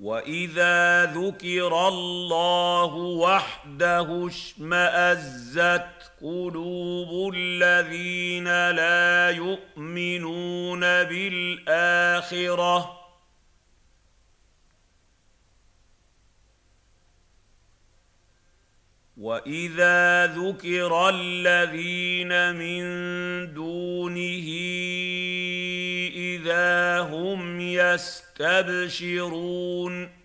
وَإِذَا ذُكِرَ اللَّهُ وَحْدَهُ اشْمَأَزَّتْ قُلُوبُ الَّذِينَ لَا يُؤْمِنُونَ بِالْآخِرَةِ ۖ وَإِذَا ذُكِرَ الَّذِينَ مِن دُونِهِ إِذَا هُمْ يَسْتَبْشِرُونَ